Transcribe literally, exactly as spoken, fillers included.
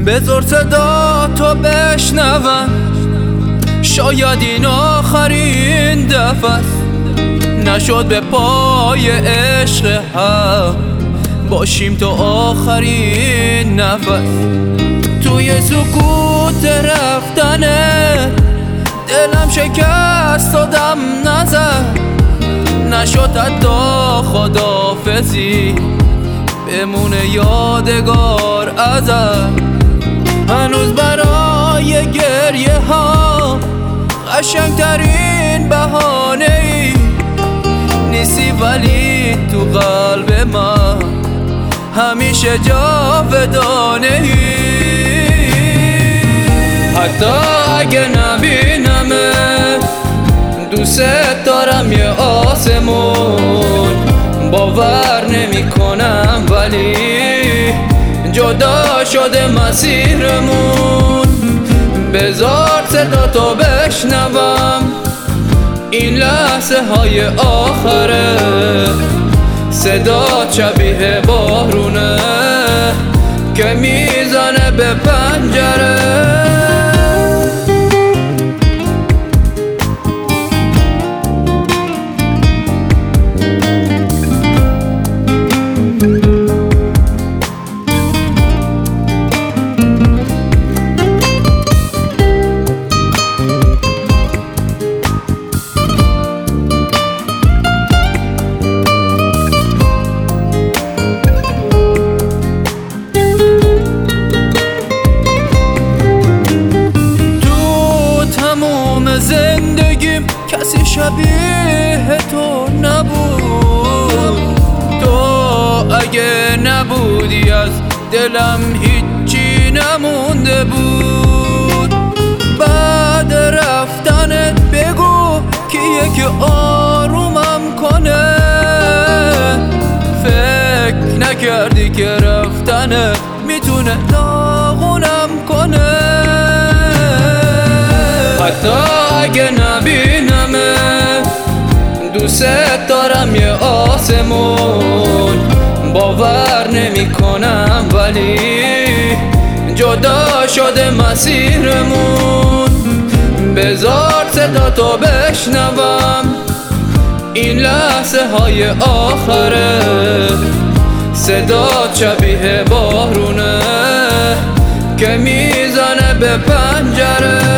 بذار صدا تو بشنوم، شاید این آخرین دفعه است. نشد به پای عشق هم باشیم تا آخرین نفس. توی سکوت رفتنه دلم شکست و دم نزد، نشد حتی خداحافظی بمونه یادگار ازت. هنوز برای گریه ها قشنگترین بهانه ای نیستی، ولی تو قلب من همیشه جاودانه ای. حتی اگه نبینمه دوست دارم یه آسمون، باور نمی کنم ولی جدا شده مسیرمون. بذار صدا تو بشنوم، این لحظه های آخره، صدا شبیه بارونه که میزنه به پنجره. زندگیم کسی شبیه تو نبود، تو اگه نبودی از دلم هیچی نمونده بود. بعد رفتنت بگو کیه که آرومم کنه، فکر نکردی که رفتنت میتونه داغونم کنه. حتی اگه نبینمه دوست دارم یه آسمون، باور نمی کنم ولی جدا شده مسیرمون. بذار صدا تو بشنوم، این لحظه های آخره، صدا شبیه بارونه که میزنه به پنجره.